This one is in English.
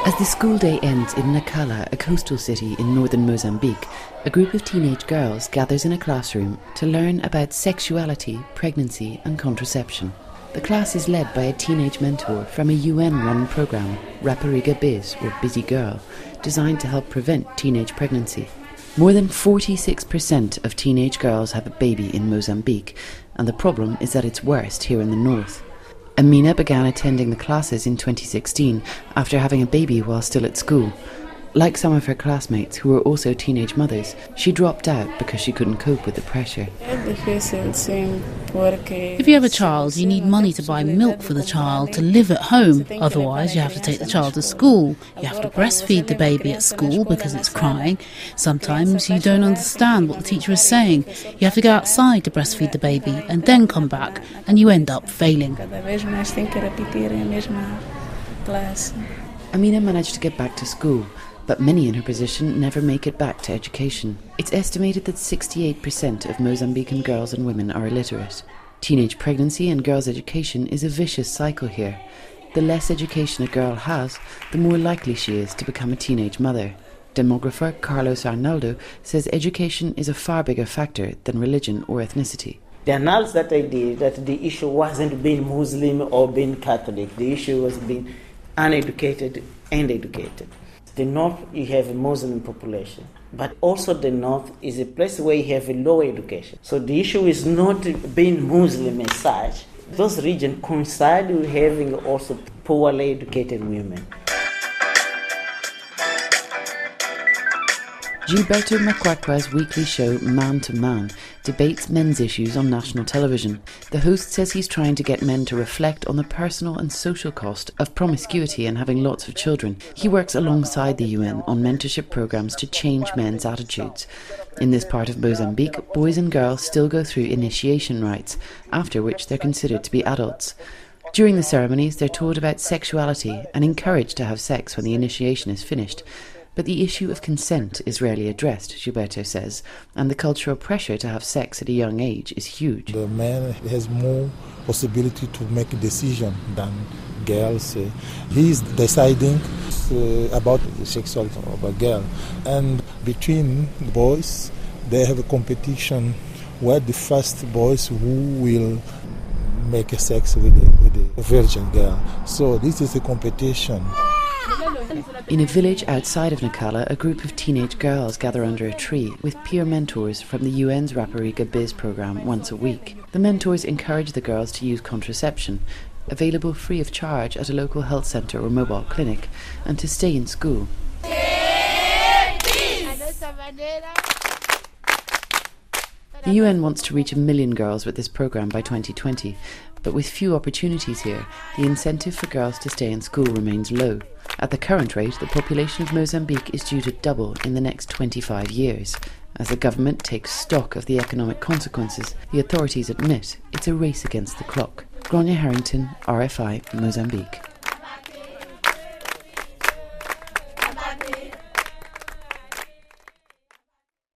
As the school day ends in Nacala, a coastal city in northern Mozambique, a group of teenage girls gathers in a classroom to learn about sexuality, pregnancy and contraception. The class is led by a teenage mentor from a UN-run programme, Rapariga Biz, or Busy Girl, designed to help prevent teenage pregnancy. More than 46% of teenage girls have a baby in Mozambique, and the problem is that it's worst here in the north. Amina began attending the classes in 2016 after having a baby while still at school. Like some of her classmates who were also teenage mothers, she dropped out because she couldn't cope with the pressure. If you have a child, you need money to buy milk for the child, to live at home. Otherwise, you have to take the child to school. You have to breastfeed the baby at school because it's crying. Sometimes you don't understand what the teacher is saying. You have to go outside to breastfeed the baby and then come back, and you end up failing. Amina managed to get back to school, but many in her position never make it back to education. It's estimated that 68% of Mozambican girls and women are illiterate. Teenage pregnancy and girls' education is a vicious cycle here. The less education a girl has, the more likely she is to become a teenage mother. Demographer Carlos Arnaldo says education is a far bigger factor than religion or ethnicity. The analysis that I did, that the issue wasn't being Muslim or being Catholic. The issue was being uneducated and educated. The north, you have a Muslim population, but also the north is a place where you have a low education. So the issue is not being Muslim as such. Those regions coincide with having also poorly educated women. Gilberto Makwakwa's weekly show Man to Man debates men's issues on national television. The host says he's trying to get men to reflect on the personal and social cost of promiscuity and having lots of children. He works alongside the UN on mentorship programs to change men's attitudes. In this part of Mozambique, boys and girls still go through initiation rites, after which they're considered to be adults. During the ceremonies, they're taught about sexuality and encouraged to have sex when the initiation is finished. But the issue of consent is rarely addressed, Gilberto says, and the cultural pressure to have sex at a young age is huge. The man has more possibility to make a decision than girls. He is deciding about the sexuality of a girl. And between the boys, they have a competition where the first boys who will make a sex with a virgin girl. So this is a competition. In a village outside of Nacala, a group of teenage girls gather under a tree with peer mentors from the UN's Rapariga Biz programme once a week. The mentors encourage the girls to use contraception, available free of charge at a local health centre or mobile clinic, and to stay in school. The UN wants to reach 1 million girls with this programme by 2020, but with few opportunities here, the incentive for girls to stay in school remains low. At the current rate, the population of Mozambique is due to double in the next 25 years. As the government takes stock of the economic consequences, the authorities admit it's a race against the clock. Grania Harrington, RFI, Mozambique.